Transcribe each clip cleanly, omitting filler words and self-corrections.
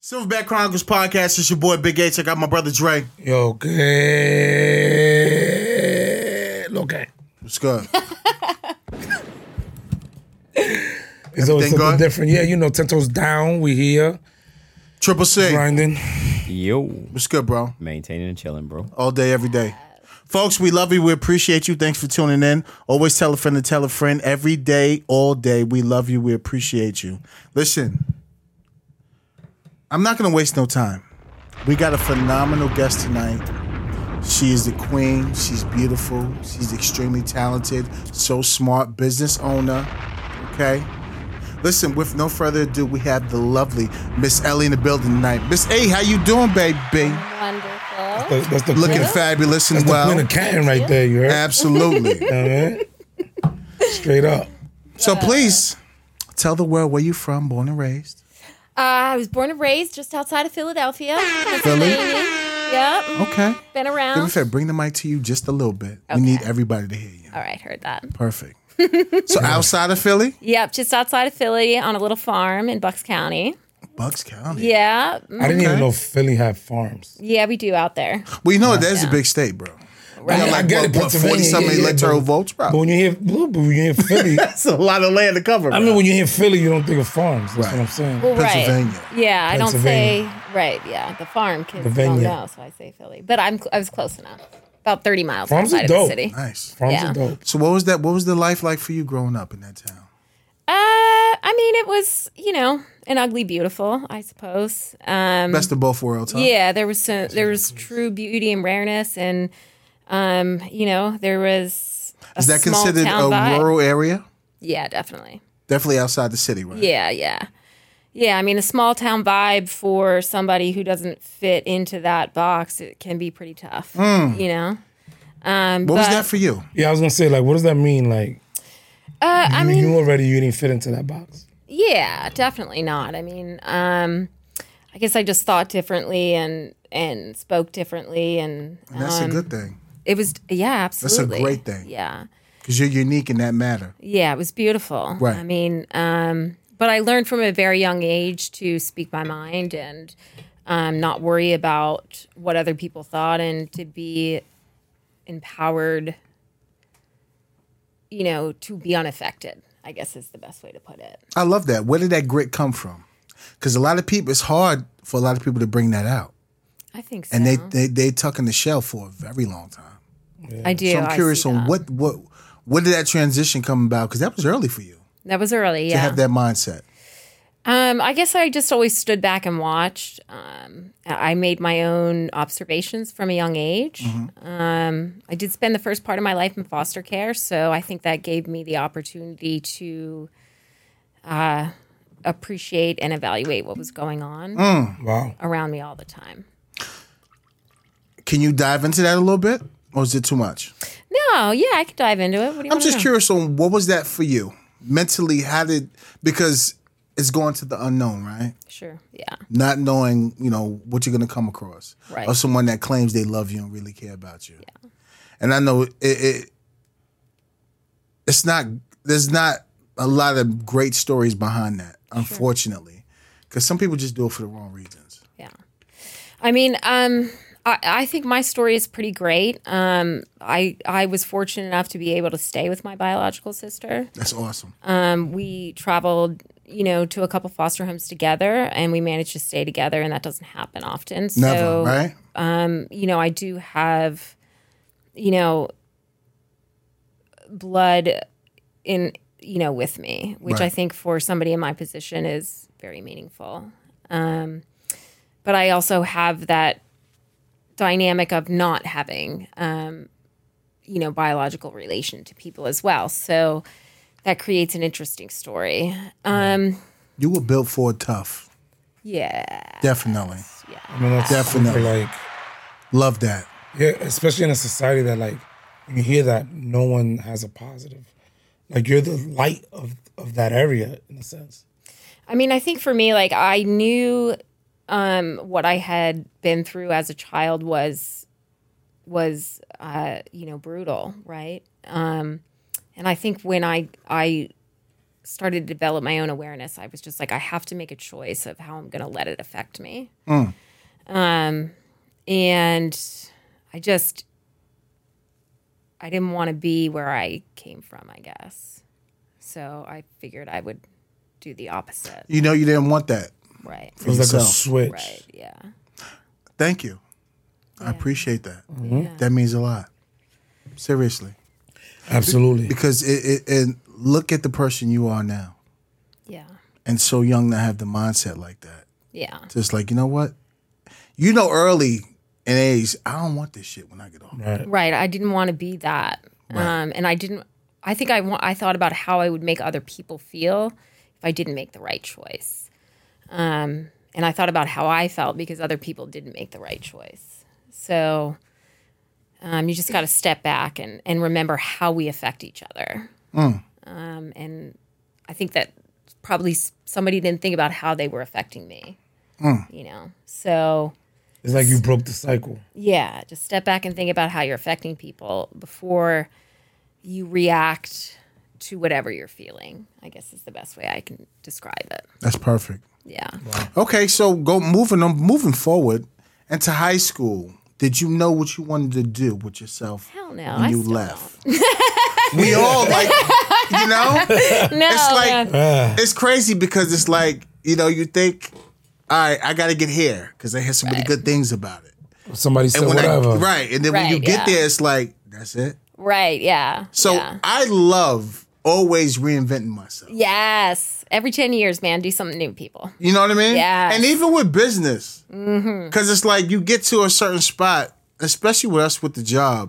Silverback Chronicles podcast. It's your boy Big H. I got my brother Dre. Yo, good. Okay. What's good? It's always something different. Yeah, you know, 10 toes down. We here. Triple C. Grinding. Yo. What's good, bro? Maintaining and chilling, bro. All day, every day. Folks, we love you. We appreciate you. Thanks for tuning in. Always tell a friend to tell a friend. Every day, all day. We love you. We appreciate you. Listen, I'm not going to waste no time. We got a phenomenal guest tonight. She is the queen. She's beautiful. She's extremely talented. So smart. Business owner. Okay? Listen, with no further ado, we have the lovely Miss Ellie in the building tonight. Miss A, how you doing, baby? Wonderful. That's the Looking queen, fabulous and that's well. the queen of Canton right there, you heard? Absolutely. You know what I mean? Straight up. So please, tell the world where you from, born and raised. I was born and raised just outside of Philadelphia. Philly? Yep. Okay. Been Give me a around. favor, bring the mic to you just a little bit. We Okay. need everybody to hear you. All right, heard that. Perfect. So outside of Philly? Yep, just outside of Philly on a little farm in Bucks County. Bucks County. Yeah. I didn't even know Philly had farms. Yeah, we do out there. Well, you know, that's a big state, bro. Right. You got I get it, what, Pennsylvania. 40-something yeah, electoral but- votes, bro? But when you hear Philly, That's a lot of land to cover, I mean, when you hear Philly, you don't think of farms. That's Right. what I'm saying. Well, Pennsylvania. Right. Yeah, I don't say Pennsylvania. right. Yeah, the farm kids The don't vineyard. know, so I say Philly. But I was close enough. About 30 miles Farms are outside of the dope. city. Nice. Farms Yeah. are dope. So what was that? What was the life like for you growing up in that town? I mean, it was, an ugly beautiful, I suppose. Best of both worlds, huh? Yeah, there was true beauty and rareness, and there was a Is that small considered town a vibe. rural area? Yeah, definitely. Definitely outside the city, right? Yeah. I mean, a small town vibe for somebody who doesn't fit into that box, it can be pretty tough. Hmm. What What was that for you? Yeah, I was going to say, like, what does that mean? Like, you didn't fit into that box. Yeah, definitely not. I mean, I guess I just thought differently and spoke differently, and And that's a good thing. it was absolutely. great thing. Yeah. Because you're unique in that matter. Yeah, it was beautiful. Right. I mean, but I learned from a very young age to speak my mind and not worry about what other people thought, and to be empowered, to be unaffected, I guess is the best way to put it. I love that. Where did that grit come from? Because a lot of people, it's hard for a lot of people to bring that out. I think so. And they tuck in the shell for a very long time. I do. So I'm curious see on that. what did that transition come about? Because that was early for you That was early, to yeah. have that mindset. I guess I just always stood back and watched. I made my own observations from a young age. I did spend the first part of my life in foster care, so I think that gave me the opportunity to appreciate and evaluate what was going on Wow. around me all the time. Can you dive into that a little bit? Or is it too much? No, yeah, I could dive into it. What do you I'm want just to know? curious on what was that for you? Mentally, because it's going to the unknown, right? Sure, yeah. Not knowing, what you're going to come across. Right. Or someone that claims they love you and really care about you. Yeah. And I know there's not a lot of great stories behind that, unfortunately. Because some people just do it for the wrong reasons. Yeah. I mean, I think my story is pretty great. I was fortunate enough to be able to stay with my biological sister. That's awesome. We traveled, to a couple foster homes together, and we managed to stay together, and that doesn't happen often. Never, So, right? I do have, blood in, with me, which Right. I think for somebody in my position is very meaningful. But I also have that dynamic of not having, biological relation to people as well. So that creates an interesting story. You were built for it tough. Yeah. Definitely. I mean, that's Definitely. super, like, Love that. yeah, especially in a society that, like, when you hear that, no one has a positive. Like, you're the light of that area, in a sense. I mean, I think for me, like, I knew what I had been through as a child was brutal, right? And I think when I started to develop my own awareness, I was just like, I have to make a choice of how I'm going to let it affect me. And I didn't want to be where I came from, I guess. So I figured I would do the opposite. You know, you didn't want that. Right. It was like a yourself. switch. Right. Yeah. Thank you. I appreciate that. Yeah. That means a lot. Seriously. Absolutely. Because and look at the person you are now. Yeah. And so young to have the mindset like that. Yeah. Just like, you know what? You know, early in age, I don't want this shit when I get older. Right. Right. I didn't want to be that. And I thought about how I would make other people feel if I didn't make the right choice. And I thought about how I felt because other people didn't make the right choice. So you just got to step back and remember how we affect each other. And I think that probably somebody didn't think about how they were affecting me, you know? So It's like you broke the cycle. yeah, just step back and think about how you're affecting people before you react to whatever you're feeling, I guess is the best way I can describe it. That's perfect. Yeah. Okay, so moving forward into high school. Did you know what you wanted to do with yourself Hell no, when I you still left? We all like, you know, No, it's like man. it's crazy because it's like, you know, you think, all right, I got to get here because I hear so many good things about it. Somebody said And when whatever. right, and then when you Right, get yeah. there, it's like that's it. Right, yeah. So yeah. I love always reinventing myself. Yes. Every 10 years, man, do something new, people. You know what I mean? Yes. And even with business, because it's like you get to a certain spot, especially with us with the job.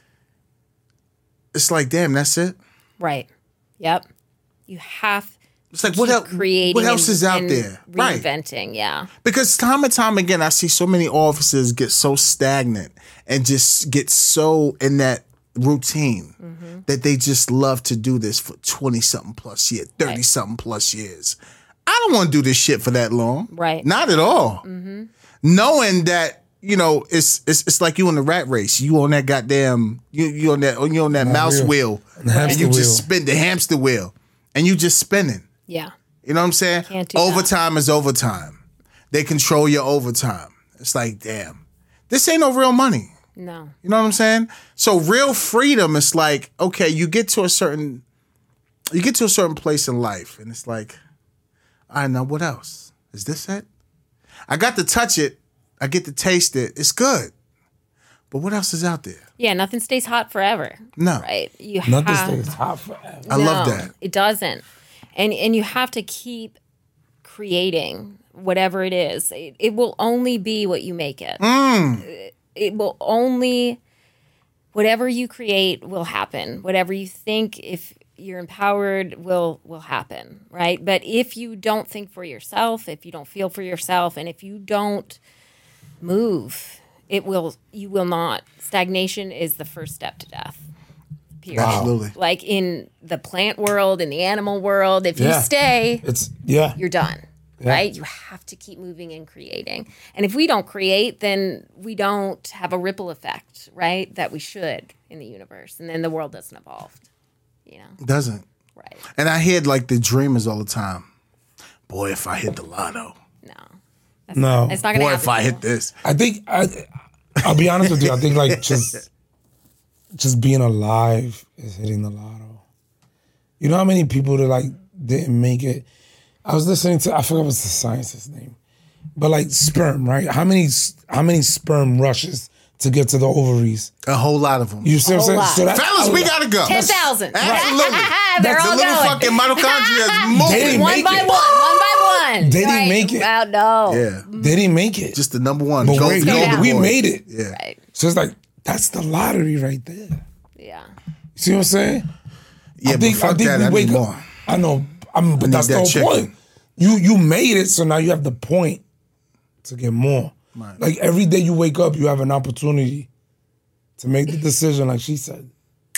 It's like, damn, that's it. Right. Yep. You have It's like to what keep else? creating What else and- is out and there? Right. Reinventing, yeah. Because time and time again, I see so many officers get so stagnant and just get so in that routine that they just love to do this for 20-something plus years, 30-something plus years. I don't want to do this shit for that long. Right. Not at all. Knowing that, you know, it's like you in the rat race. You on that goddamn, you on that mouse wheel. The hamster and you wheel. just spin the hamster wheel. And you just spinning. Yeah. You know what I'm saying? Can't do that. Overtime is overtime. They control your overtime. It's like, damn, this ain't no real money. No. You know what I'm saying? So real freedom is like, okay, you get to a certain place in life, and it's like, all right, now what else? Is this it? I got to touch it. I get to taste it. It's good. But what else is out there? Yeah, nothing stays hot forever. No. Right? You Nothing have, stays hot forever. I love that. It doesn't. And you have to keep creating whatever it is. It will only be what you make it. It will only, whatever you create will happen. Whatever you think, if you're empowered, will happen, right? But if you don't think for yourself, if you don't feel for yourself, and if you don't move, you will not. Stagnation is the first step to death. Period. Absolutely. Like in the plant world, in the animal world, if you Yeah. stay, Yeah. you're done. Right? You have to keep moving and creating. And if we don't create, then we don't have a ripple effect, right? That we should in the universe. And then the world doesn't evolve. You know? It doesn't. Right. And I hear like the dreamers all the time. Boy, if I hit the lotto. No. No. It's not going to Boy, happen. if I hit this. I think I'll be honest with you. I think like just being alive is hitting the lotto. You know how many people that like didn't make it? I was listening to, I forgot what's the scientist's name, but like sperm, right? How many sperm rushes to get to the ovaries? A whole lot of them. You see what I'm whole saying? lot. Fellas, we gotta go. 10,000. Absolutely. They're the all little going. fucking mitochondria is They moving. didn't One make by it. one. They didn't Right. make it. Wow, no. Yeah. They didn't make it. Just the number one. But Gold- wait, golden we boy. made it. Yeah. Right. So it's like, that's the lottery right there. Yeah. You see what I'm saying? Yeah, but fuck that. I need more. I know. But that's the that whole chicken. point. You made it, so now you have the point to get more. Right. Like every day you wake up, you have an opportunity to make the decision, like she said,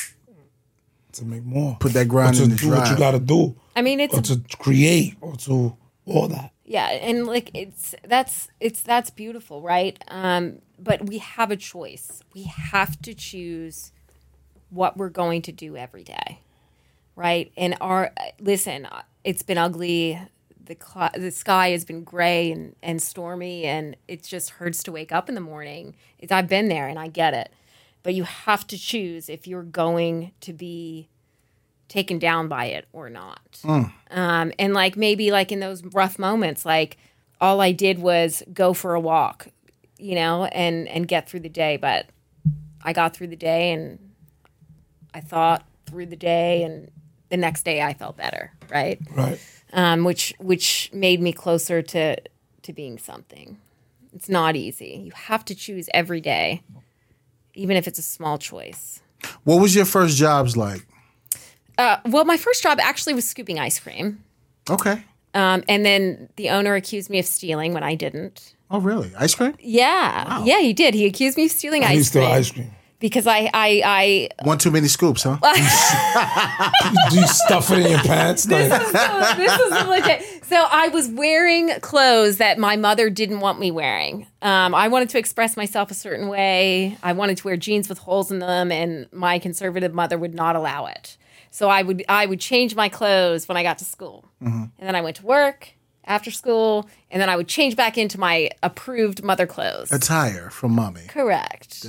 to make more. Put that grind or to in the do what drive. you got to do, I mean, it's or to create, or to all that. yeah, and like that's beautiful, right? But we have a choice. We have to choose what we're going to do every day, right? And listen, it's been ugly. The sky has been gray and stormy, and it just hurts to wake up in the morning. I've been there, and I get it. But you have to choose if you're going to be taken down by it or not. And like maybe like in those rough moments, like all I did was go for a walk, you know, and get through the day. But I got through the day, and I thought through the day, and the next day I felt better, right? Right. Which made me closer to being something. It's not easy. You have to choose every day, even if it's a small choice. What was your first jobs like? Well, my first job actually was scooping ice cream. Okay. And then the owner accused me of stealing when I didn't. Oh, really? Ice cream? Yeah. Wow. Yeah, he did. He accused me of stealing I ice cream. ice cream. Because I One too many scoops, huh? Do you stuff it in your pants? Like, this is legit. So I was wearing clothes that my mother didn't want me wearing. I wanted to express myself a certain way. I wanted to wear jeans with holes in them, and my conservative mother would not allow it. So I would change my clothes when I got to school, and then I went to work after school, and then I would change back into my approved mother clothes. Attire from mommy. Correct.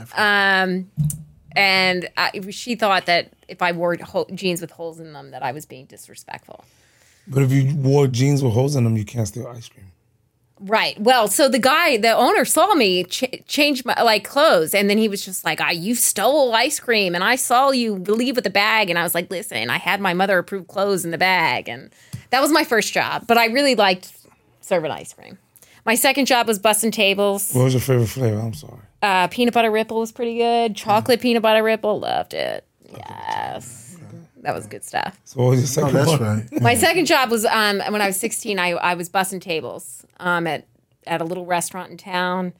She thought that if I wore jeans with holes in them, that I was being disrespectful. but if you wore jeans with holes in them, you can't steal ice cream. Right. Well, so the owner saw me change my clothes, and then he was just like, "You stole ice cream, and I saw you leave with the bag." And I was like, "Listen, I had my mother approved clothes in the bag," and that was my first job. But I really liked serving ice cream. My second job was bussing tables. What was your favorite flavor? I'm sorry. Peanut butter ripple was pretty good. Chocolate peanut butter ripple, loved it. Yes. That was good stuff. So what was your second That's one? right. My second job was when I was 16. I was bussing tables at a little restaurant in town.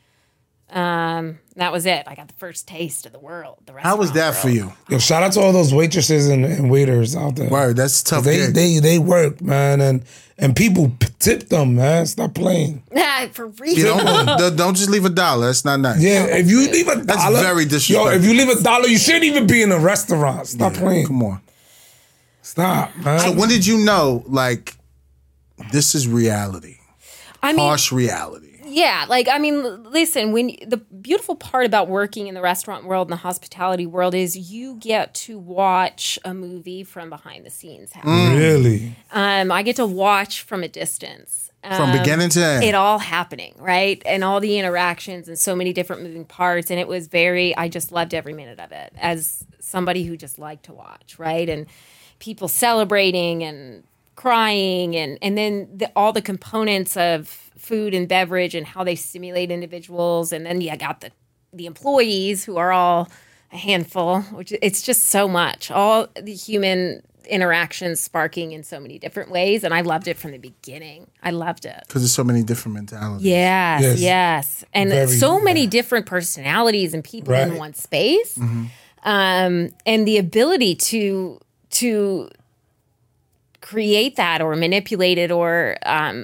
That was it. I got the first taste of the world. How was that for you? Yo, shout out to all those waitresses and waiters out there. Word, that's a tough. They gig. they work, man, and people tip them, man. Stop playing. For real. You don't just leave $1. That's not nice. Yeah, if you leave $1, That's very disrespectful. Yo, if you leave $1, you shouldn't even be in a restaurant. Stop playing. Come on. Stop, man. So when did you know, like, this is reality? I mean, Harsh reality. yeah, listen, the beautiful part about working in the restaurant world and the hospitality world is you get to watch a movie from behind the scenes happen. Really? I get to watch from a distance. From beginning to end. It all happening, right? And all the interactions and so many different moving parts. And it was I just loved every minute of it as somebody who just liked to watch, right? And people celebrating and crying and then all the components of food and beverage and how they stimulate individuals. And then I got the employees who are all a handful, which it's just so much. All the human interactions sparking in so many different ways. And I loved it from the beginning. I loved it. Because there's so many different mentalities. Yes. And Very, so many different personalities and people in Right. one space. And the ability to create that or manipulate it or,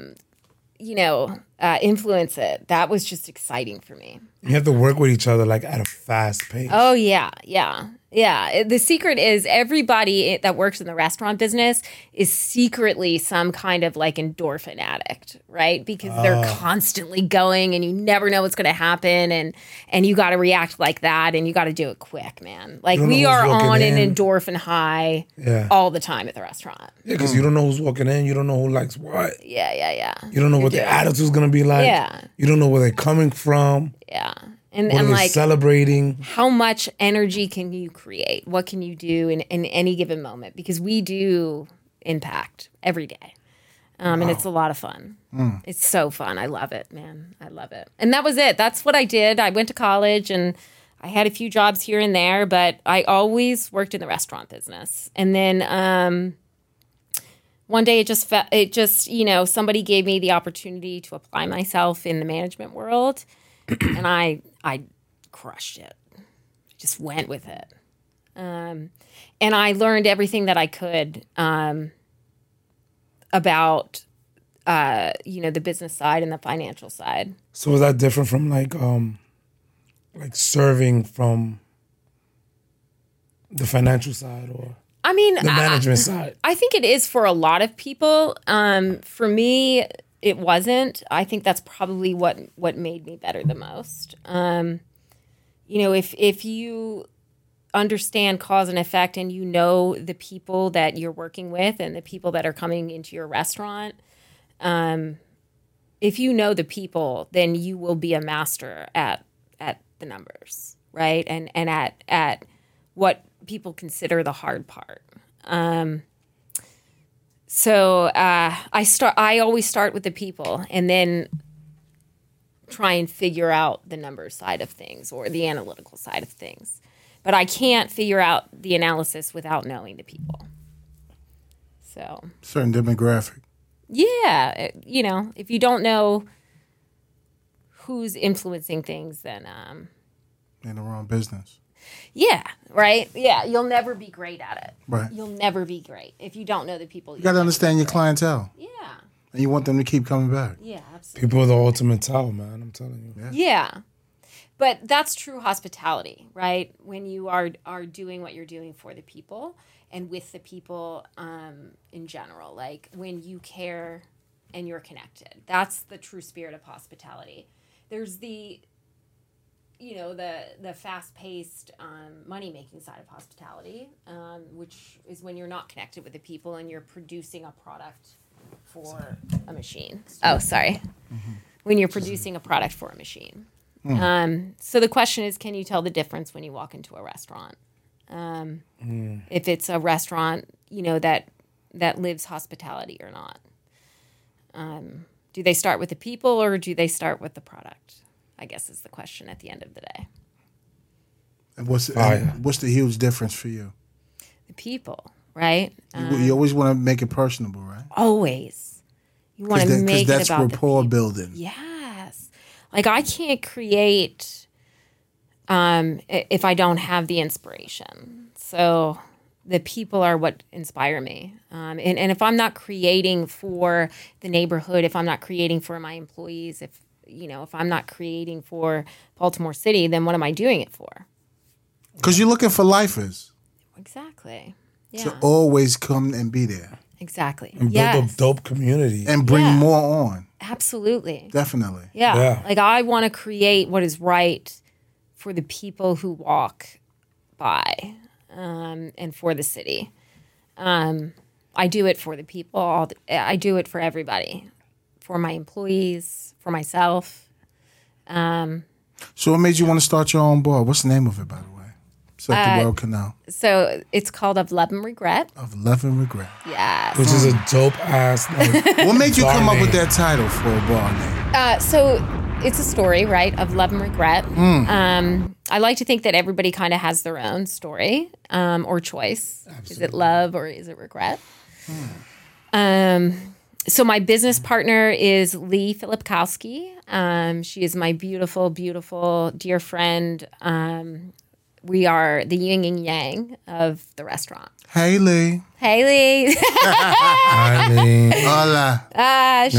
influence it. That was just exciting for me. You have to work with each other like at a fast pace. Oh, yeah. The secret is everybody that works in the restaurant business is secretly some kind of like endorphin addict, right? Because they're constantly going and you never know what's going to happen and you got to react like that and you got to do it quick, man. Like don't know we who's are walking on an in. endorphin high Yeah. all the time at the restaurant. Yeah, because you don't know who's walking in. You don't know who likes what. Yeah. You don't know what their attitude's going to be like. Yeah. You don't know where they're coming from. Yeah. And What are they like celebrating? how much energy can you create? What can you do in any given moment? Because we do impact every day. And it's a lot of fun. It's so fun. I love it, man. I love it. And that was it. That's what I did. I went to college and I had a few jobs here and there, but I always worked in the restaurant business. And then one day it just somebody gave me the opportunity to apply myself in the management world. And I crushed it. Just went with it. And I learned everything that I could about the business side and the financial side. So was that different from like serving from the financial side or? I mean, the management side. I think it is for a lot of people. For me, it wasn't. I think that's probably what made me better the most. If you understand cause and effect and you know the people that you're working with and the people that are coming into your restaurant, if you know the people, then you will be a master at the numbers, right? And at what people consider the hard part. So I always start with the people and then try and figure out the numbers side of things or the analytical side of things. But I can't figure out the analysis without knowing the people. So certain demographic. Yeah, if you don't know who's influencing things, then In the wrong business. yeah, right? Yeah, you'll never be great at it. Right. You'll never be great if you don't know the people. You got to understand your clientele. Yeah. And you want them to keep coming back. Yeah, absolutely. People are the ultimate towel, man. I'm telling you. Yeah. But that's true hospitality, right? When you are doing what you're doing for the people and with the people in general, like when you care and you're connected. That's the true spirit of hospitality. There's the fast-paced money-making side of hospitality, which is when you're not connected with the people and you're producing a product for a machine. Oh, sorry. Mm-hmm. When you're producing a product for a machine. So the question is, can you tell the difference when you walk into a restaurant? If it's a restaurant, that lives hospitality or not. Do they start with the people or do they start with the product? I guess is the question at the end of the day. And what's the huge difference for you? The people, right? You always want to make it personable, right? Always. You want to make it that's about rapport the people. building. Yes. Like I can't create if I don't have the inspiration. So the people are what inspire me. And if I'm not creating for the neighborhood, if I'm not creating for my employees, if I'm not creating for Baltimore City, then what am I doing it for? Because you're looking for lifers. Exactly. Yeah. To always come and be there. Exactly. And build a dope community. And bring more on. Absolutely. Definitely. Yeah. Like I want to create what is right for the people who walk by and for the city. I do it for the people. I do it for everybody. For my employees, for myself. So what made you want to start your own bar? What's the name of it, by the way? So the world can know. So it's called Of Love and Regret. Of Love and Regret. Yes. Which is a dope ass. What made you come up with that title for a bar name? So it's a story, right, of love and regret. I like to think that everybody kind of has their own story or choice. Absolutely. Is it love or is it regret? So my business partner is Lee Filipkowski. She is my beautiful, beautiful dear friend. We are the yin and yang of the restaurant. Hey, Lee. Hey, Lee. I mean, hola.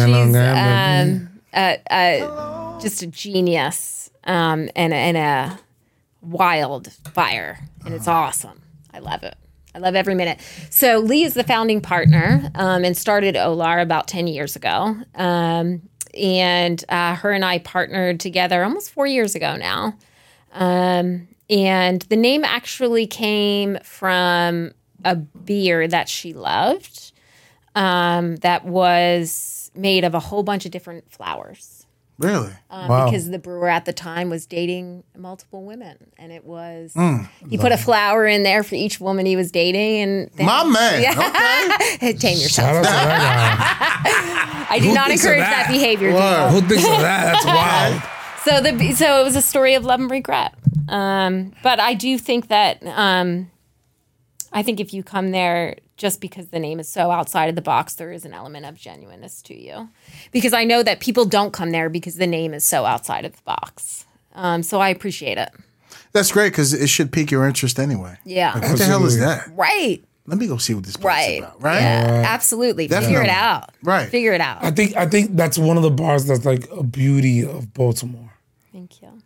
She's just a genius and a wildfire, and it's awesome. I love it. I love every minute. So Lee is the founding partner and started Olar about 10 years ago. And her and I partnered together almost 4 years ago now. And the name actually came from a beer that she loved that was made of a whole bunch of different flowers. Really? Wow. Because the brewer at the time was dating multiple women. And it was, he put a flower in there for each woman he was dating. And then, my man. Okay. Tame yourself. shout out to that I do Who not thinks of encourage that? that behavior. guy. Who thinks of that? That's wild. So it was a story of love and regret. But I do think that I think if you come there just because the name is so outside of the box, there is an element of genuineness to you. Because I know that people don't come there because the name is so outside of the box. So I appreciate it. That's great because it should pique your interest anyway. Yeah. Like, what the hell is that? Right. Let me go see what this place Right. is about. Right? Yeah, absolutely. Definitely. Figure it out. Right. Figure it out. I think that's one of the bars that's like a beauty of Baltimore. Thank you.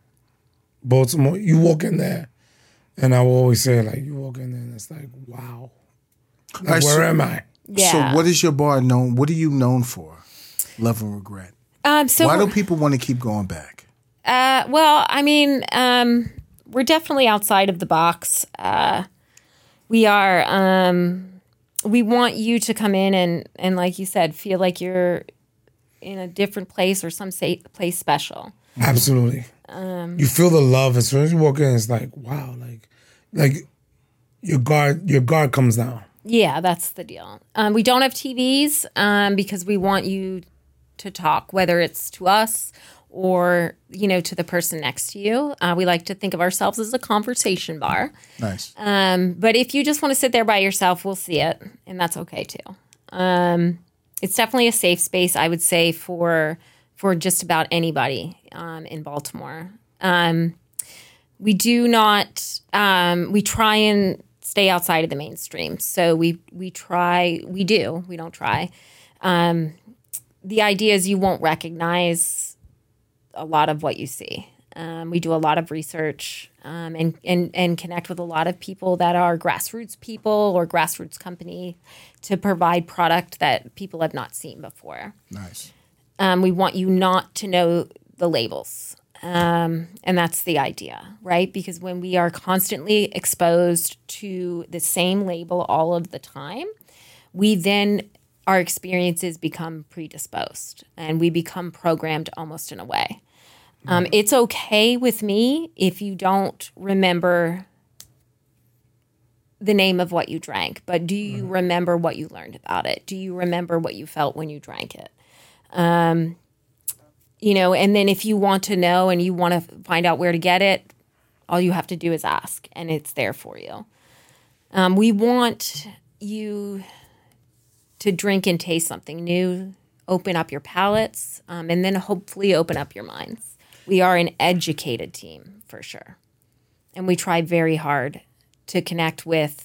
Baltimore, you walk in there, and I will always say, like, you walk in there and it's like, wow. Like, Alright, where so- am I? Yeah. So what is your bar known? What are you known for? Love and regret. So Why do people want to keep going back? well, I mean, we're definitely outside of the box. We are. We want you to come in and like you said, feel like you're in a different place or some place special. Absolutely. You feel the love as soon as you walk in. It's like, wow, like your guard comes down. Yeah, that's the deal. We don't have TVs because we want you to talk, whether it's to us or to the person next to you. We like to think of ourselves as a conversation bar. Nice. But if you just want to sit there by yourself, we'll see it, and that's okay too. It's definitely a safe space, I would say, for just about anybody in Baltimore. We do not. We try and stay outside of the mainstream. So we try. We do. We don't try. The idea is you won't recognize a lot of what you see. We do a lot of research and connect with a lot of people that are grassroots people or grassroots company to provide product that people have not seen before. Nice. We want you not to know the labels. And that's the idea, right? Because when we are constantly exposed to the same label all of the time, our experiences become predisposed and we become programmed almost in a way. It's okay with me if you don't remember the name of what you drank, but do you remember what you learned about it? Do you remember what you felt when you drank it? And then if you want to know and you want to find out where to get it, all you have to do is ask and it's there for you. We want you to drink and taste something new, open up your palates, and then hopefully open up your minds. We are an educated team for sure. And we try very hard to connect with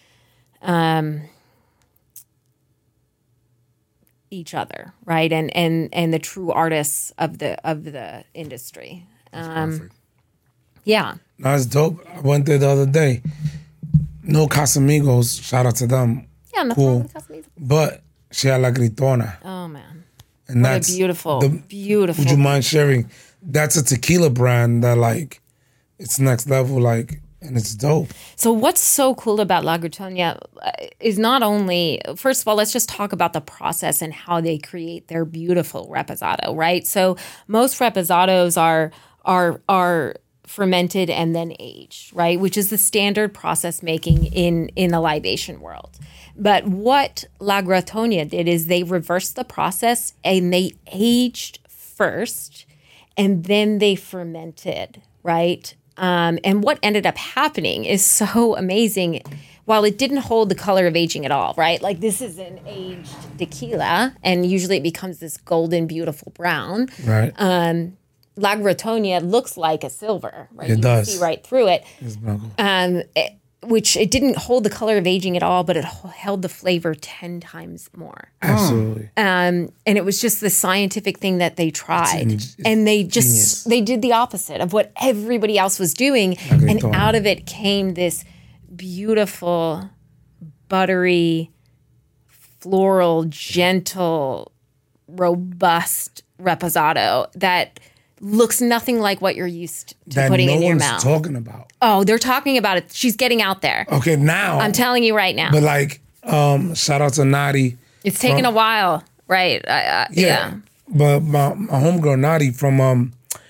each other, right? And the true artists of the industry. Perfect. Yeah. That's dope. I went there the other day. No Casamigos, shout out to them. Yeah, nothing Cool. wrong with Casamigos. But she had La Gritona. Oh man. And What a that's beautiful. Would you mind sharing? That's a tequila brand that it's next level, and it's dope. So what's so cool about La Gritonia is not only, first of all, let's just talk about the process and how they create their beautiful reposado, right? So most reposados are fermented and then aged, right? Which is the standard process making in the libation world. But what La Gritonia did is they reversed the process and they aged first and then they fermented, right? And what ended up happening is so amazing. While it didn't hold the color of aging at all, right? Like this is an aged tequila, and usually it becomes this golden, beautiful brown. Right. La Gritonia looks like a silver, right? It You does. can see right through it. It's blanco. Which it didn't hold the color of aging at all, but it held the flavor 10 times more. Absolutely. And it was just the scientific thing that they tried. It's And they genius. they did the opposite of what everybody else was doing. And Gritona. out of it came this beautiful, buttery, floral, gentle, robust reposado that looks nothing like what you're used to That putting no in your one's mouth. talking about. Oh, they're talking about it. She's getting out there. Okay, now. I'm telling you right now. But shout out to Nadi. It's taken a while, right? Yeah. But my homegirl Nadi from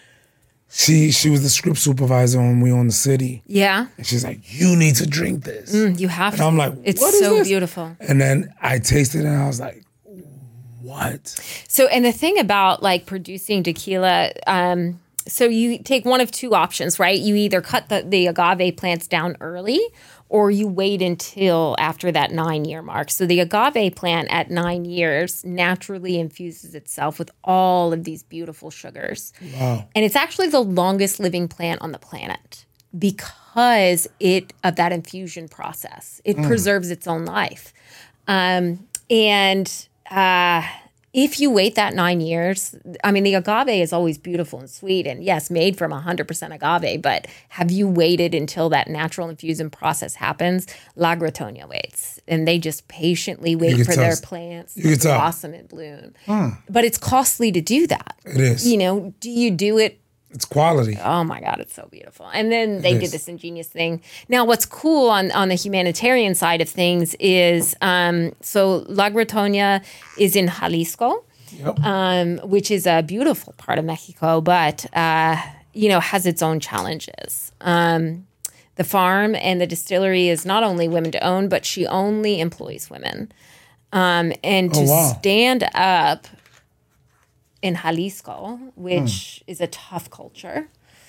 she was the script supervisor when we were in the city. Yeah. And she's like, you need to drink this. You have And to. I'm like, It's what is so this? beautiful. And then I tasted it and I was like, what? So, and the thing about like producing tequila, so you take one of two options, right? You either cut the agave plants down early or you wait until after that 9-year mark. So the agave plant at 9 years naturally infuses itself with all of these beautiful sugars. Wow. And it's actually the longest living plant on the planet because of that infusion process. It preserves its own life. if you wait that 9 years, I mean, the agave is always beautiful and sweet and yes, made from 100% agave, but have you waited until that natural infusion process happens? La Gratonia waits and they just patiently wait for their plants to blossom and bloom. But it's costly to do that. It is. You know, do you do it? It's quality. Oh my God, it's so beautiful. And then they did this ingenious thing. Now, what's cool on the humanitarian side of things is, so La Gratonia is in Jalisco, which is a beautiful part of Mexico, but, has its own challenges. The farm and the distillery is not only women to own, but she only employs women. And to stand up in Jalisco, which is a tough culture,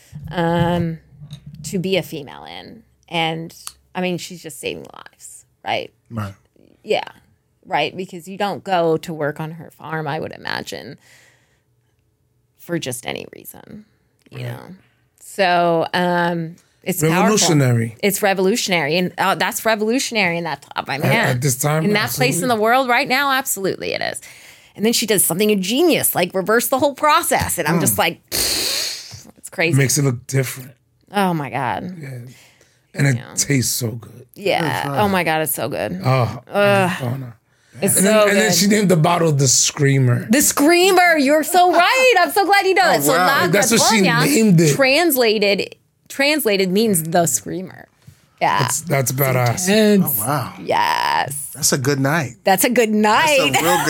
to be a female in. And I mean, she's just saving lives, right? Right. Yeah, right. Because you don't go to work on her farm, I would imagine, for just any reason, you know? So it's revolutionary. Powerful. It's revolutionary. And that's revolutionary in that top, my man. At this time, in that place in the world right now, absolutely it is. And then she does something ingenious, like reverse the whole process. And I'm just like, it's crazy. Makes it look different. Oh, my God. Yeah. And it tastes so good. Yeah. Oh, my God, it's so good. Oh, it's so good. And then she named the bottle the Screamer. The Screamer. You're so right. I'm so glad you know it. So La That's what she Gratonia, named it. Translated means the Screamer. Yeah. That's badass. Oh, wow. Yes. That's a good night. That's a good night. That's a real good.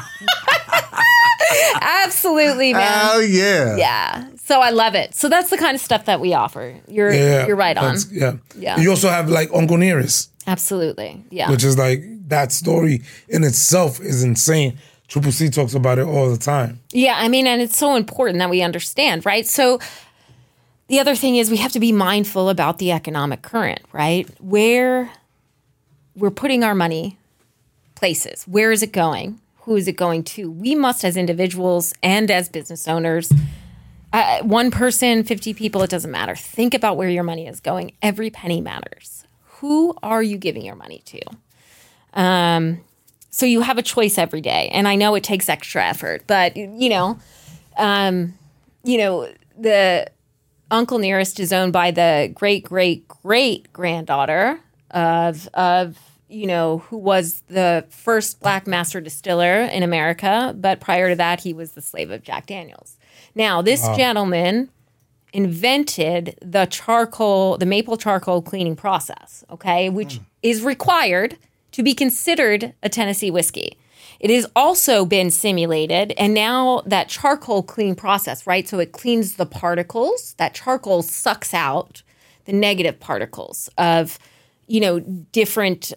Absolutely, man. Oh, yeah. Yeah. So I love it. So that's the kind of stuff that we offer. You're right on. Yeah. You also have like Uncle Nearest. Absolutely. Yeah. Which is like, that story in itself is insane. Triple C talks about it all the time. Yeah. I mean, and it's so important that we understand, right? So the other thing is we have to be mindful about the economic current, right? Where we're putting our money, places. Where is it going? Who is it going to? We must, as individuals and as business owners, one person, 50 people, it doesn't matter. Think about where your money is going. Every penny matters. Who are you giving your money to? So you have a choice every day. And I know it takes extra effort, but, the Uncle Nearest is owned by the great-great-great-granddaughter of who was the first black master distiller in America. But prior to that, he was the slave of Jack Daniels. Now, this gentleman invented the maple charcoal cleaning process, okay, which is required to be considered a Tennessee whiskey. It has also been simulated, and now that charcoal cleaning process, right? So it cleans the particles. That charcoal sucks out the negative particles of, different,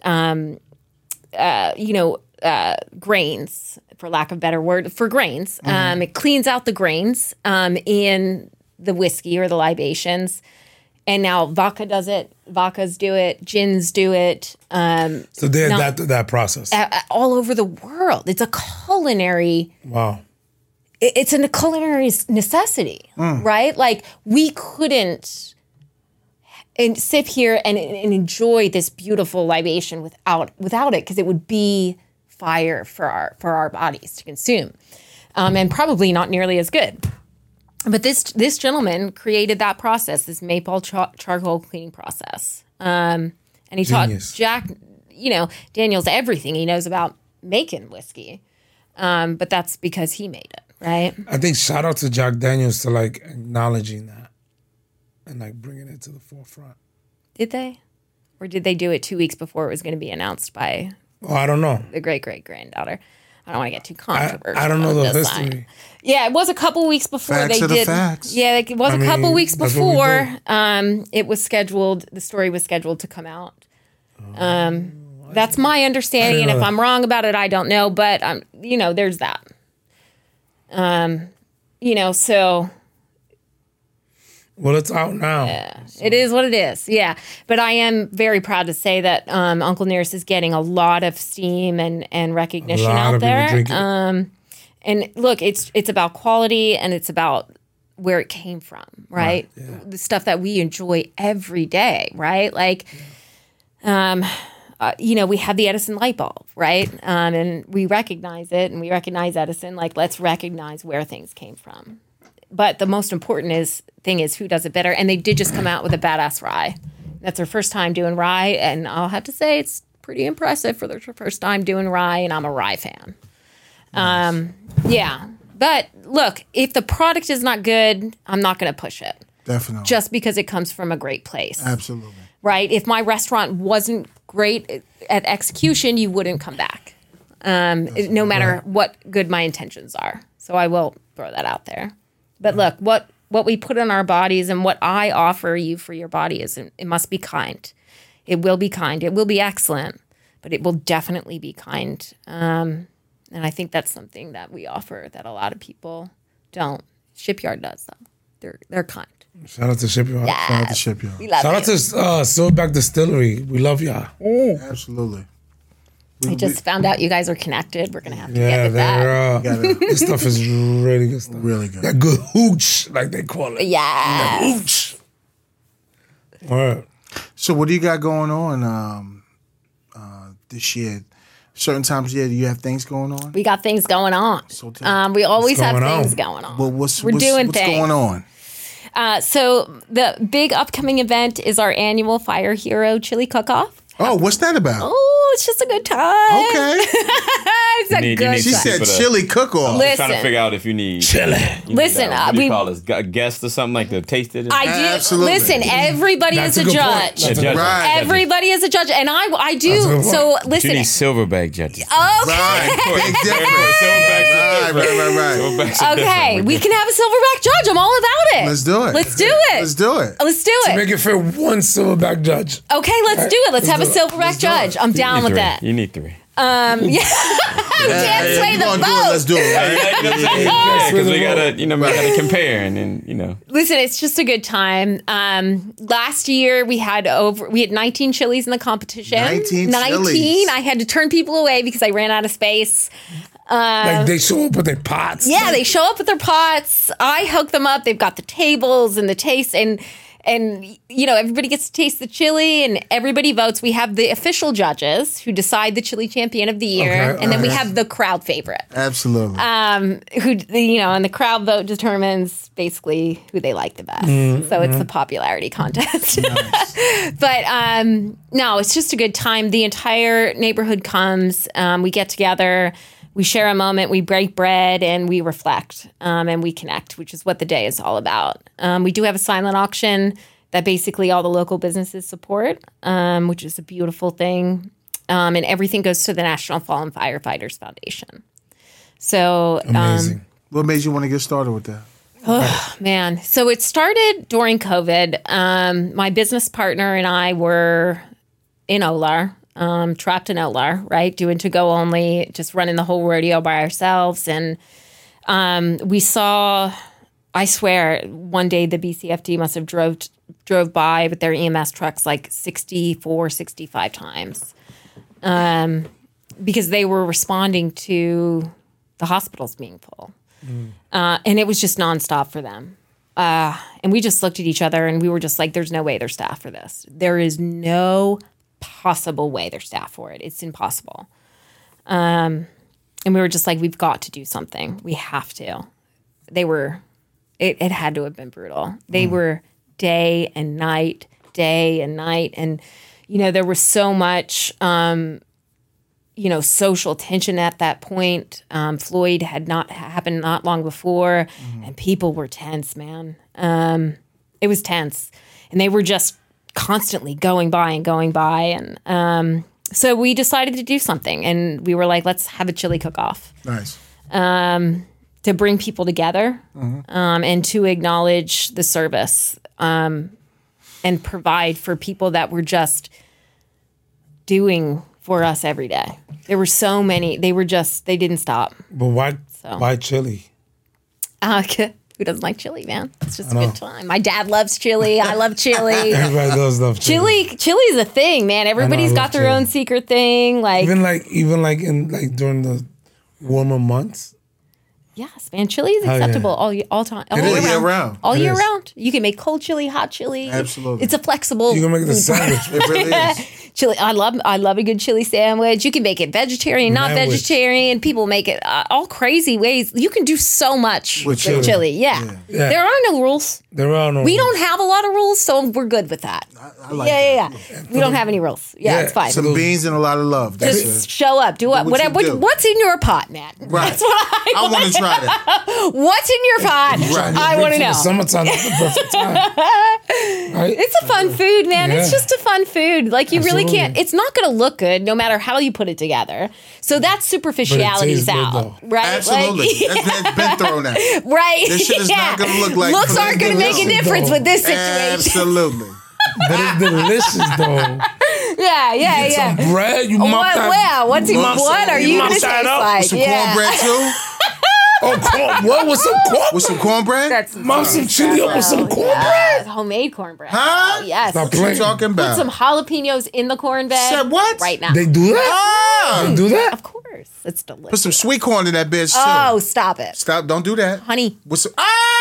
grains, for lack of a better word, for grains. It cleans out the grains in the whiskey or the libations. And now vodka does it. Vodkas do it. Gins do it. So they adapt that process all over the world. It's a culinary. Wow. It's a culinary necessity, right? Like we couldn't sit here and enjoy this beautiful libation without it, because it would be fire for our bodies to consume, and probably not nearly as good. But this gentleman created that process, this maple charcoal cleaning process. And he taught Jack, Daniels everything he knows about making whiskey. But that's because he made it, right? I think shout out to Jack Daniels to like acknowledging that and like bringing it to the forefront. Did they? Or did they do it 2 weeks before it was going to be announced by I don't know. the great-great-granddaughter? I don't want to get too controversial. I don't know the history. Yeah, it was a couple weeks before Facts they are the did. facts. Yeah, it was a couple weeks that's what we before. It was scheduled. The story was scheduled to come out. That's my understanding, and if I'm wrong about it, I don't know. But there's that. So. Well, it's out now. Yeah, it is what it is. Yeah. But I am very proud to say that Uncle Nearest is getting a lot of steam and recognition out there. And look, it's about quality, and it's about where it came from, right? The stuff that we enjoy every day, right? Like, we have the Edison light bulb, right? And we recognize it, and we recognize Edison. Like, let's recognize where things came from. But the most important thing is who does it better. And they did just come out with a badass rye. That's their first time doing rye, and I'll have to say it's pretty impressive for their first time doing rye, and I'm a rye fan. Nice. Yeah. But look, if the product is not good, I'm not going to push it. Definitely. Just because it comes from a great place. Absolutely. Right? If my restaurant wasn't great at execution, you wouldn't come back. No matter what good my intentions are. So I will throw that out there. But look, what we put in our bodies and what I offer you for your body it must be kind. It will be kind. It will be excellent, but it will definitely be kind. And I think that's something that we offer that a lot of people don't. Shipyard does, though. They're kind. Shout out to Shipyard. Yeah. Shout out to Shipyard. We love Shout out to Silverback Distillery. We love y'all. Absolutely. I just found out you guys are connected. We're going to have to Yeah, get with that. this stuff is really good stuff. Really good. That good hooch, like they call it. Yeah. Hooch. All right. So what do you got going on this year? Certain times of year, do you have things going on? We got things going on. So tell me. We always have going things on? going on. Well, what's things. going on? So the big upcoming event is our annual Fire Hero Chili Cook-Off. Oh, what's that about? Oh, it's just a good time. Okay. It's a need- good you need She time. said People to- chili cook-off. Listen. Trying to figure out if you need Chili. Listen, what do we- you call this? A guest or something like to taste it? I do. Absolutely. Listen, everybody That's is a a good point. judge. That's a judge. good point. Right. Everybody is a judge, and I That's a good do. point. So You listen. need silverback judges. Okay. Right. Big difference. Right. Okay, we can have a silverback judge. I'm all about it. Let's do it. Let's do it. Let's do it. Let's do it. Make it for one Silverback judge. Okay, let's do it. Let's have a do it. silverback judge. I'm down with that. You need three. Yeah. Can't sway you the gonna do it, boat. let's do it. Right? Yeah, because we gotta, we gotta compare, and then, Listen, it's just a good time. Last year we had 19 chilies in the competition. 19 chilies. I had to turn people away because I ran out of space. Like they show up with their pots. Yeah, they show up with their pots. I hook them up. They've got the tables and the taste, and everybody gets to taste the chili, and everybody votes. We have the official judges who decide the chili champion of the year, Okay, and then we alright. have the crowd favorite. Absolutely. And the crowd vote determines basically who they like the best. So it's the popularity contest. But no, it's just a good time. The entire neighborhood comes. We get together. We share a moment, we break bread, and we reflect, and we connect, which is what the day is all about. We do have a silent auction that basically all the local businesses support, which is a beautiful thing. And everything goes to the National Fallen Firefighters Foundation. So, Amazing. What made you want to get started with that? man, so it started during COVID. My business partner and I were in Olar. Trapped in Olar, right? Doing to-go only, just running the whole rodeo by ourselves. And we saw, I swear, one day the BCFD must have drove by with their EMS trucks like 64, 65 times. Because they were responding to the hospitals being full. And it was just nonstop for them. And we just looked at each other and we were just like, there's no way they're staffed for this. There is no possible way they're staffed for it. It's impossible. And we were just like, we've got to do something. We have to. It had to have been brutal. They were day and night. And, there was so much, social tension at that point. Floyd had not happened not long before, and people were tense, man. It was tense. And they were just constantly going by. And so we decided to do something. And we were like, let's have a chili cook-off. Nice. To bring people together and to acknowledge the service and provide for people that were just doing for us every day. There were so many. They didn't stop. But why chili? Who doesn't like chili, man? It's just a good time. My dad loves chili. I love chili. Everybody does love chili. Chili's a thing, man. Everybody's love got their chili. own secret thing. Even during the warmer months. Yes, man. Chili is yeah. acceptable all time. All is. Year round. All It year is. round. You can make cold chili, hot chili. Absolutely. It's a flexible. You can make the food. sandwich. It really is. Chili. I love a good chili sandwich. You can make it vegetarian, not Sandwich. vegetarian. People make it all crazy ways. You can do so much with chili. Yeah. Yeah. There are no rules. There are no. We don't have a lot of rules, so we're good with that. I like yeah. that. We don't have any rules. Yeah, it's fine. Some beans and a lot of love. That's Just it. show up. Do what you whatever. do. What's in your pot, man? Right. That's what I want to try that. What's in your pot? Right. I want to know. Summertime is the perfect time. Right? It's a fun food, man. It's Yeah. just a fun food. Like you really Absolutely. can't. It's not going to look good no matter how you put it together. So that superficiality's tastes good, out, though. right? Absolutely. Like, That's been thrown at. right. This shit is not gonna look like looks aren't going to make a delicious, difference though. with this situation. Absolutely. But it's delicious though. Yeah. Some bread, you mop What? that. Wow. What are you mop going to that taste up like? with Some yeah. cornbread too. Oh, what with some corn? With some cornbread. That's Mom, some chili up with some cornbread. Yes, homemade cornbread. Huh? Yes. Stop What you playing. talking Put about? some jalapenos in the cornbread. Said what? Right now. They do that? Ah! They do that? Of course. It's delicious. Put some sweet corn in that bitch too. Oh, stop it. Stop! Don't do that. Honey. With some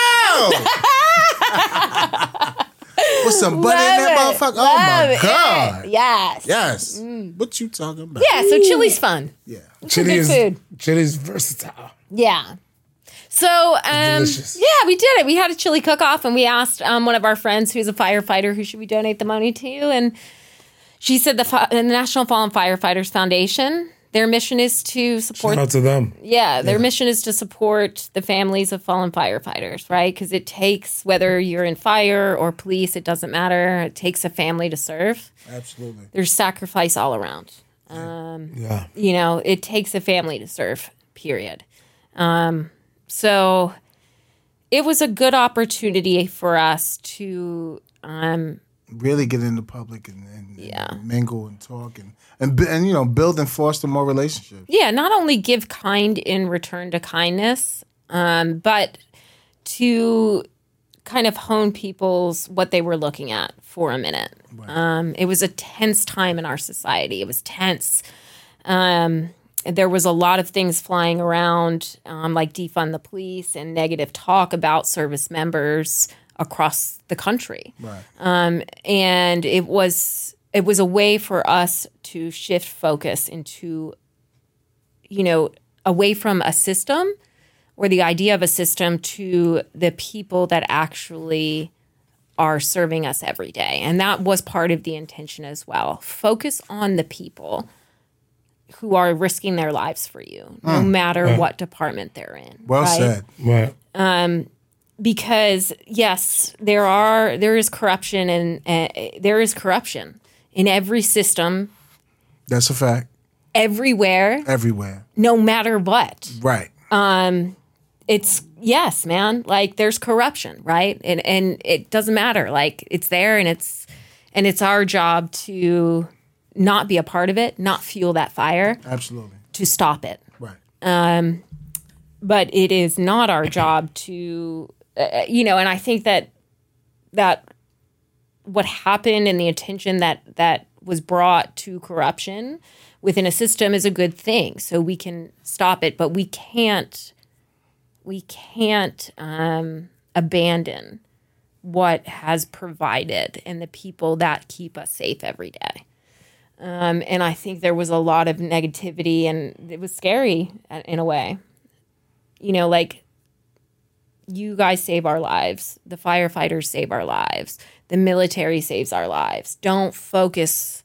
with some butter in that Love it. motherfucker. Oh Love my it. god. Yes. Yes. What you talking about? Yeah, so chili's fun. Yeah. Chili good food. Chili's versatile. Yeah. So, delicious. yeah, we did it. We had a chili cook-off, and we asked one of our friends who's a firefighter who should we donate the money to, and she said the National Fallen Firefighters Foundation. Their mission is to support. Shout out to them. Yeah, their mission is to support the families of fallen firefighters, right? Because it takes, whether you're in fire or police, it doesn't matter. It takes a family to serve. Absolutely. There's sacrifice all around. Yeah. You know, it takes a family to serve, period. So it was a good opportunity for us to, Really get in the public and Yeah. mingle and talk and you know build and foster more relationships. yeah, not only give kind in return to kindness, but to kind of hone people's what they were looking at for a minute. It was a tense time in our society. It was tense. There was a lot of things flying around, like defund the police and negative talk about service members across the country. Right. And it was a way for us to shift focus into, you know, away from a system or the idea of a system to the people that actually are serving us every day. And that was part of the intention as well. Focus on the people who are risking their lives for you, no matter what department they're in. Well right? said. Right. Because yes, there is corruption and there is corruption in every system, That's a fact. everywhere, Everywhere. no matter what. Right. It's yes, man. Like there's corruption, right? And it doesn't matter. Like it's there, and it's our job to not be a part of it, not fuel that fire, Absolutely. to stop it. Right. But it is not our job to, you know. And I think that what happened and the attention that was brought to corruption within a system is a good thing. So we can stop it, but we can't abandon what has provided and the people that keep us safe every day. And I think there was a lot of negativity, and it was scary in a way. You know, like, you guys save our lives. The firefighters save our lives. The military saves our lives. Don't focus,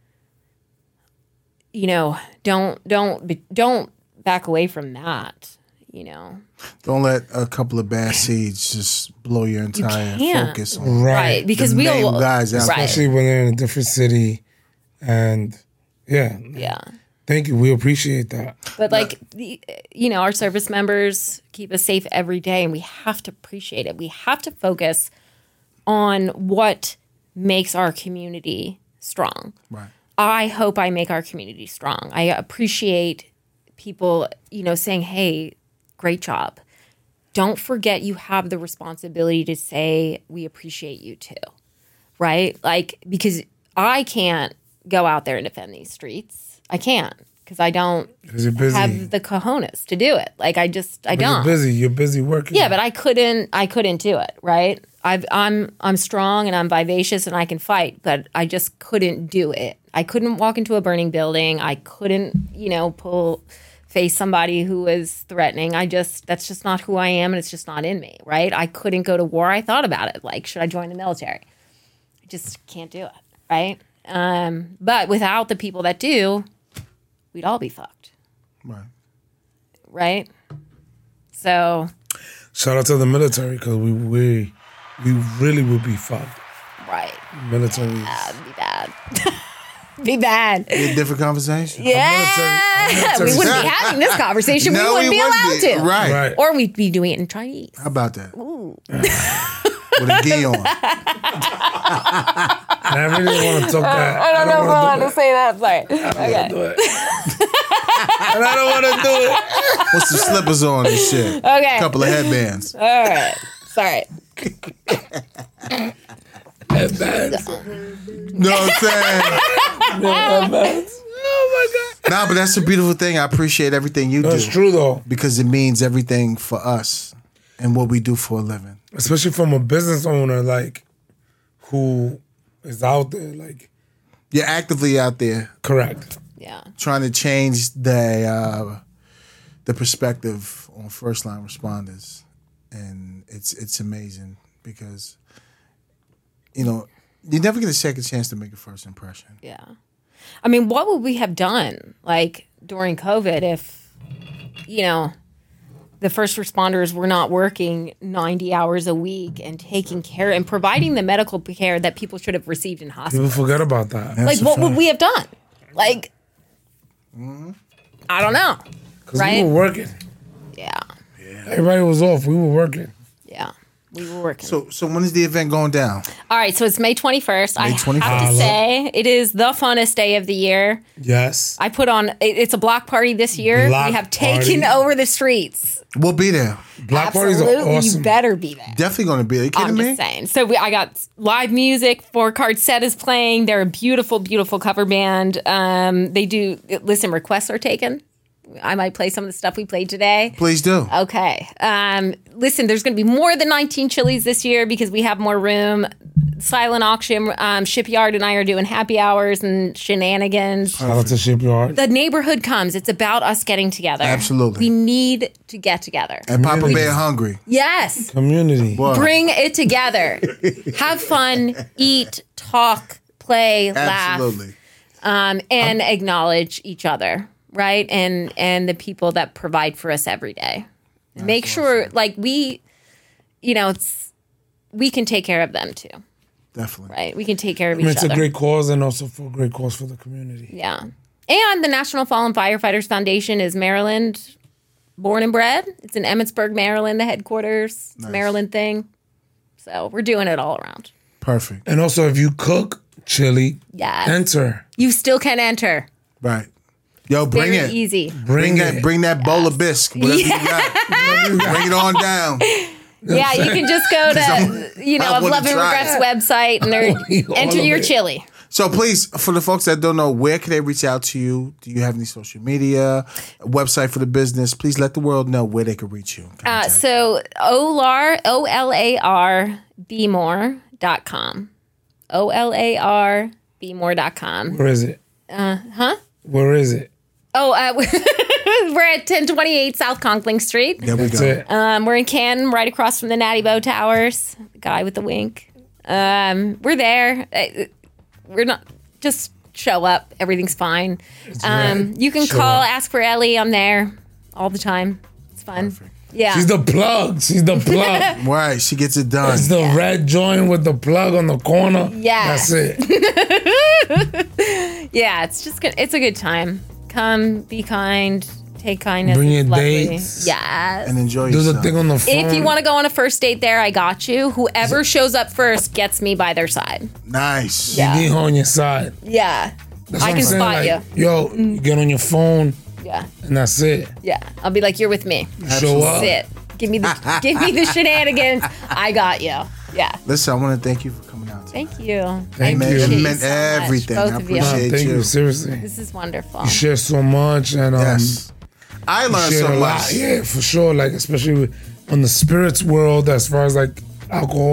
you know, don't back away from that, you know. Don't let a couple of bad seeds just blow your entire can't. focus on Right. Because the we main all, guys out there. right. Especially when they're in a different city. And yeah. Yeah. Thank you. We appreciate that. But like, you know, our service members keep us safe every day, and we have to appreciate it. We have to focus on what makes our community strong. Right. I hope I make our community strong. I appreciate people, you know, saying, hey, great job. Don't forget you have the responsibility to say, we appreciate you too. Right? Like, because I can't go out there and defend these streets. I can't, because I don't Because you're busy. have the cojones to do it. Like, I But don't. You're busy. You're busy working. Yeah, but I couldn't do it, right? I'm strong and I'm vivacious and I can fight, but I just couldn't do it. I couldn't walk into a burning building. I couldn't, face somebody who was threatening. That's just not who I am, and it's just not in me, right? I couldn't go to war. I thought about it, like, should I join the military? I just can't do it, right? But without the people that do, we'd all be fucked. Right? So shout out to the military, because we really would be fucked. Right. Military. Be bad. Be bad. Be a different conversation. Yeah. We wouldn't be having this conversation. No, we wouldn't be allowed to. Right. Or we'd be doing it in Chinese. How about that? Ooh. With a gi on. I really want to talk that. I don't know if I want to say that. Sorry. Okay. Do it. And I don't want to do it. Put some slippers on and shit. Okay. Couple of headbands. All right. Sorry. Headbands. Know what I'm saying? Headbands. Oh my God. Nah, but that's a beautiful thing. I appreciate everything you do. That's true though. Because it means everything for us and what we do for a living. Especially from a business owner, like, who is out there, like. You're actively out there. Correct. Yeah. Trying to change the perspective on first line responders. And it's amazing because, you never get a second chance to make a first impression. Yeah. I mean, what would we have done, like, during COVID if, the first responders were not working 90 hours a week and taking care and providing the medical care that people should have received in hospitals? People forget about that. That's Like, what would we have done? Like, I don't know. Because right? we were working. Yeah. Everybody was off. We were working. Yeah. We were working. So when is the event going down? All right, so it's May 21st. May 21st. I have to say, it is the funnest day of the year. Yes. I put on, it's a block party this year. Block we have taken party. over the streets. We'll be there. Block parties are Absolutely, awesome. you better be there. Definitely going to be there. You kidding I'm me? just saying. So I got live music. 4-Card Set is playing. They're a beautiful, beautiful cover band. They do, listen, requests are taken. I might play some of the stuff we played today. Please do. Okay. Listen, there's going to be more than 19 Chili's this year because we have more room. Silent Auction, Shipyard and I are doing happy hours and shenanigans. Shout out to Shipyard. The neighborhood comes. It's about us getting together. Absolutely. We need to get together. And Papa Bear hungry. Yes. Community. What? Bring it together. Have fun, eat, talk, play, Absolutely. laugh, and acknowledge each other, right? And the people that provide for us every day. Make sure, like, we can take care of them too, Definitely. right? We can take care of I mean, each it's other. a great cause, and also for a great cause for the community. Yeah. And the National Fallen Firefighters Foundation is Maryland born and bred. It's in Emmitsburg, Maryland, the headquarters. It's a Maryland thing. So we're doing it all around. Perfect. And also, if you cook chili, Yes. enter. You still can enter. Right. Yo, bring Very it. easy. Bring it. that bowl of bisque. Whatever you got. Bring it on down. Yeah, you can just go to, I of wanna Love and try Regrets it. website and All enter of your it. chili. So please, for the folks that don't know, where can they reach out to you? Do you have any social media, a website for the business? Please let the world know where they can reach you. So Olar, OLARBmore.com. OLARBmore.com. Where is it? Where is it? Oh, we're at 1028 South Conkling Street. There we That's go. it. We're in Canton, right across from the Natty Bow Towers. The guy with the wink. We're there. We're not, just show up. Everything's fine. right. You can Show call, up. ask for Ellie. I'm there all the time. It's fun. Yeah. She's the plug. She's the plug. Right, she gets it done. It's the red joint with the plug on the corner. Yeah. That's it. Yeah, it's just good. It's a good time. Come, be kind, take kindness. Bring It's your lovely. dates. Yes. And enjoy Do yourself. the thing on the phone. If you want to go on a first date there, I got you. Whoever shows up first gets me by their side. Nice. Yeah. You need her on your side. Yeah. That's I what can I'm saying, spot like, Yo, you get on your phone, Yeah. and that's it. Yeah. I'll be like, you're with me. Show up. Sit. Give me the shenanigans. I got you. Yeah. Listen, I want to thank you for coming out today. Thank you. Thank I you. It appreciate meant so much, everything. both I of you. appreciate Thank you. you. Seriously. This is wonderful. You share so much, and Yes. I learned shared so a lot. much. Yeah, for sure. Like, especially on the spirits world, as far as like alcohol,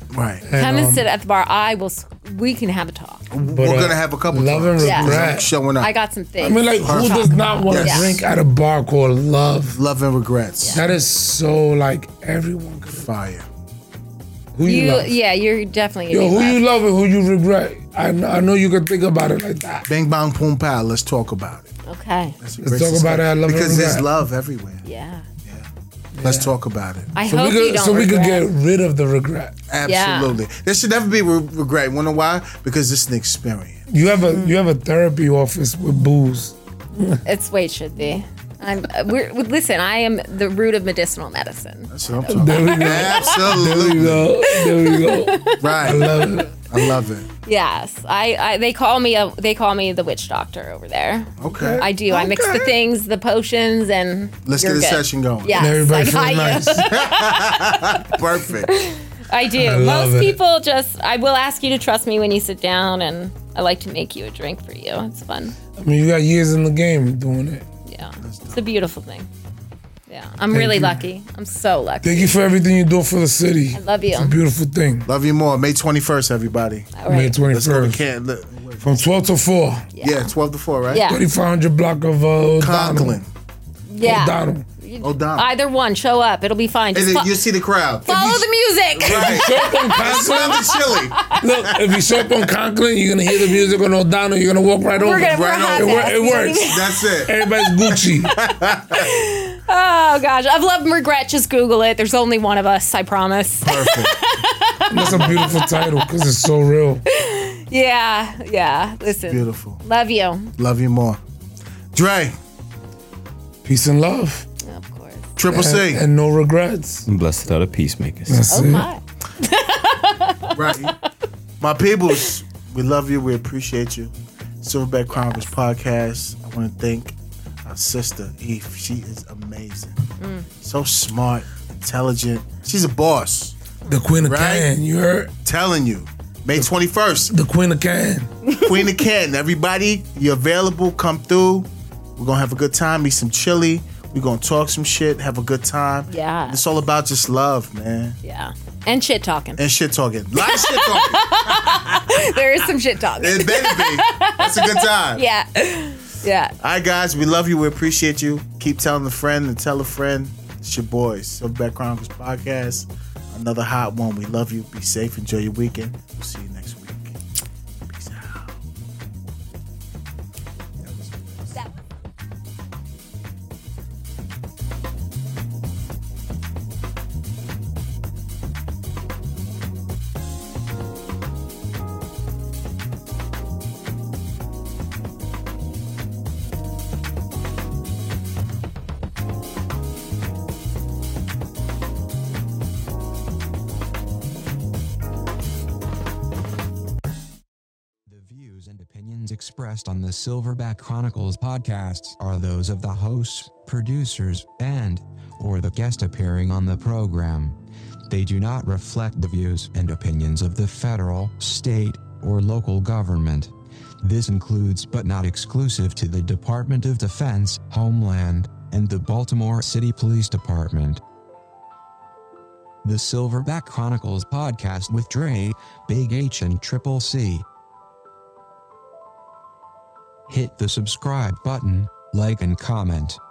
Right. Come and sit at the bar. We can have a talk. We're going to have a couple Love and talks. Yeah. regret. Showing up. I got some things. I mean, like, who does not want to Yes. drink at a bar called Love? Love and regrets. That is so, like, everyone could. Fire. Who you love? Yeah, you're definitely Yo, gonna who be you left. love and who you regret? I know you can think about it like that. Bang, bang, boom, pow. Let's talk about it. Okay. That's a Let's great talk about it at Love and Because there's Regret. love everywhere. Yeah. Let's talk about it. I So hope you don't we could regret. get rid of the regret. Absolutely. There should never be regret. You know why? Because it's an experience. You have a therapy office with booze. It's way it should be. Listen, I am the root of medicinal medicine. That's what I'm talking There we about. go. There Absolutely. we go. There we go. Right. I love it. I love it. Yes, they call me the witch doctor over there. Okay. I do. I mix the things, the potions, and Let's you're get a good. session going. Yes, And everybody I got feels you. nice. Perfect. I do. I love Most it. people I will ask you to trust me when you sit down, and I like to make you a drink for you. It's fun. I mean, you got years in the game doing it. Yeah, it's a beautiful thing. Yeah, I'm really you. lucky. I'm so lucky. Thank you for everything you do for the city. I love you. It's a beautiful thing. Love you more. May 21st, everybody. All May right. Let's go to 21st. Canton. From 12 to 4. Yeah, 12 to 4, right? Yeah. 3500 block of O'Donnell. Conklin. Yeah. O'Donnell. O'Donnell. Either one, show up. It'll be fine. And Just then you see the crowd. follow the music. Right. Show up on Smell Conklin. the chili. Look, if you show up on Conklin, you're going to hear the music on O'Donnell. You're going to walk right over. We're gonna Right hot on. mess. It works. That's it. Everybody's Gucci. Oh gosh, I've loved and regret. Just Google it. There's only one of us. I promise. Perfect. That's a beautiful title because it's so real. Yeah. Listen, Beautiful. love you. Love you more. Dre, Peace and love. Of course. Triple C. And no regrets. Blessed are the peacemakers. That's Oh it. my. Right. My peoples, we love you. We appreciate you. Silverback Chronicles podcast. I want to thank our sister, Eve. She is amazing. So smart, intelligent. She's a boss. The Queen of Right? Can. You heard? Telling you. May 21st. The Queen of Can. Queen of Canton. Everybody, you're available. Come through. We're going to have a good time. Eat some chili. We're going to talk some shit. Have a good time. Yeah. It's all about just love, man. Yeah. And shit talking. And shit talking. A lot of shit talking. There is some shit talking. It better be. That's a good time. Yeah. Yeah. All right, guys. We love you. We appreciate you. Keep telling a friend and tell a friend. It's your boys. Silverback Chronicles podcast. Another hot one. We love you. Be safe. Enjoy your weekend. We'll see you next week. Peace out. The views and opinions expressed on the Silverback Chronicles podcasts are those of the hosts, producers, and/or the guest appearing on the program. They do not reflect the views and opinions of the federal, state, or local government. This includes but not exclusive to the Department of Defense, Homeland, and the Baltimore City Police Department. The Silverback Chronicles podcast with Dre, Big H, and Triple C. Hit the subscribe button, like and comment.